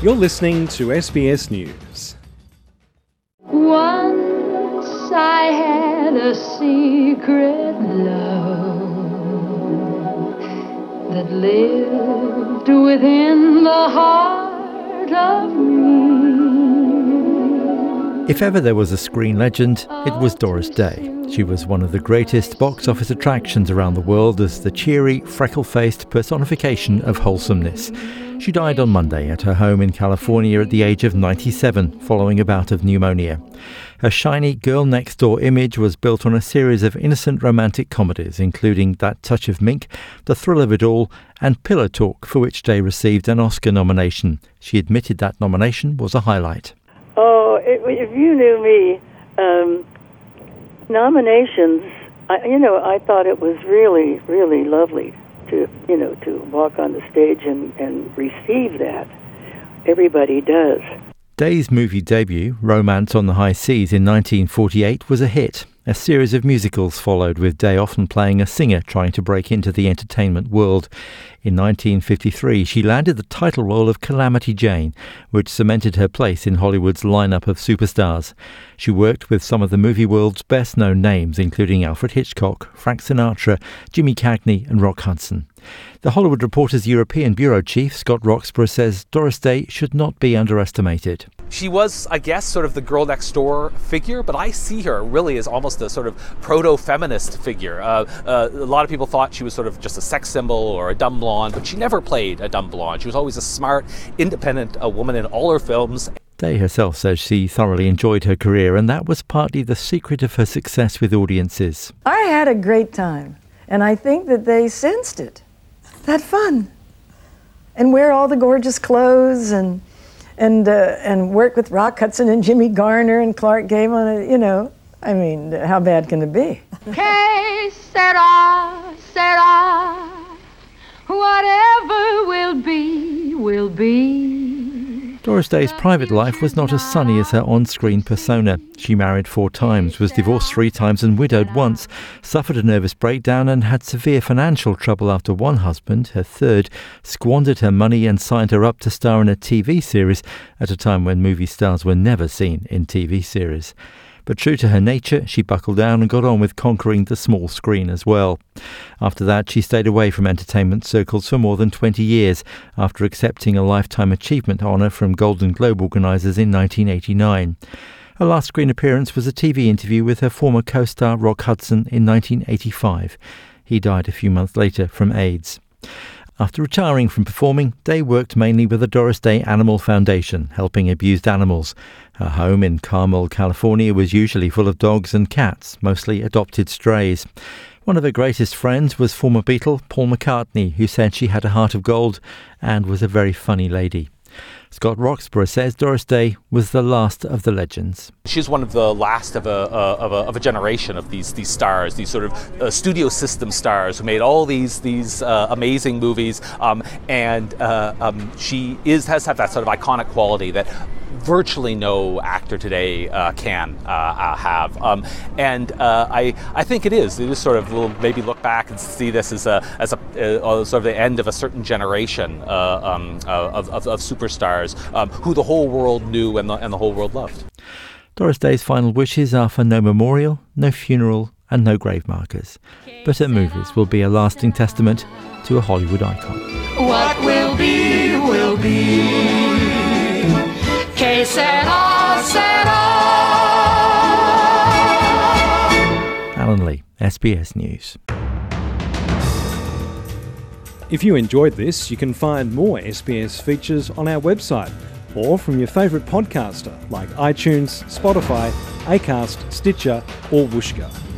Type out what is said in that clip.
You're listening to SBS News. Once I had a secret love that lived within the heart of me. If ever there was a screen legend, it was Doris Day. She was one of the greatest box office attractions around the world as the cheery, freckle-faced personification of wholesomeness. She died on Monday at her home in California at the age of 97 following a bout of pneumonia. Her shiny girl-next-door image was built on a series of innocent romantic comedies, including That Touch of Mink, The Thrill of It All, and Pillow Talk, for which Day received an Oscar nomination. She admitted that nomination was a highlight. Oh, if you knew me, nominations, I thought it was really, really lovely to walk on the stage and receive that. Everybody does. Day's movie debut, Romance on the High Seas in 1948, was a hit. A series of musicals followed, with Day often playing a singer trying to break into the entertainment world. In 1953, she landed the title role of Calamity Jane, which cemented her place in Hollywood's lineup of superstars. She worked with some of the movie world's best-known names, including Alfred Hitchcock, Frank Sinatra, Jimmy Cagney and Rock Hudson. The Hollywood Reporter's European bureau chief, Scott Roxburgh, says Doris Day should not be underestimated. She was, I guess, sort of the girl-next-door figure, but I see her really as almost a sort of proto-feminist figure. A lot of people thought she was sort of just a sex symbol or a dumb blonde, but she never played a dumb blonde. She was always a smart, independent woman in all her films. Day herself says she thoroughly enjoyed her career, and that was partly the secret of her success with audiences. I had a great time, and I think that they sensed it. That fun. And wear all the gorgeous clothes and work with Rock Hudson and Jimmy Garner and Clark Gable. How bad can it be? Que sera, sera. Whatever will be, will be. Doris Day's private life was not as sunny as her on-screen persona. She married 4 times, was divorced 3 times and widowed once, suffered a nervous breakdown and had severe financial trouble after one husband, her third, squandered her money and signed her up to star in a TV series at a time when movie stars were never seen in TV series. But true to her nature, she buckled down and got on with conquering the small screen as well. After that, she stayed away from entertainment circles for more than 20 years, after accepting a Lifetime Achievement honour from Golden Globe organisers in 1989. Her last screen appearance was a TV interview with her former co-star Rock Hudson in 1985. He died a few months later from AIDS. After retiring from performing, Day worked mainly with the Doris Day Animal Foundation, helping abused animals. Her home in Carmel, California was usually full of dogs and cats, mostly adopted strays. One of her greatest friends was former Beatle Paul McCartney, who said she had a heart of gold and was a very funny lady. Scott Roxburgh says Doris Day was the last of the legends. She's one of the last of a generation of these stars, these sort of studio system stars who made all these amazing movies, and she has had that sort of iconic quality that virtually no actor today can have, and I think it is sort of, we'll maybe look back and see this as a sort of the end of a certain generation of superstars who the whole world knew and the whole world loved. Doris Day's final wishes are for no memorial, no funeral and no grave markers, but her movies will be a lasting testament to a Hollywood icon. What will be, will be. Que sera, sera. Alan Lee, SBS News. If you enjoyed this, you can find more SBS features on our website or from your favourite podcaster like iTunes, Spotify, Acast, Stitcher or Whooshkaa.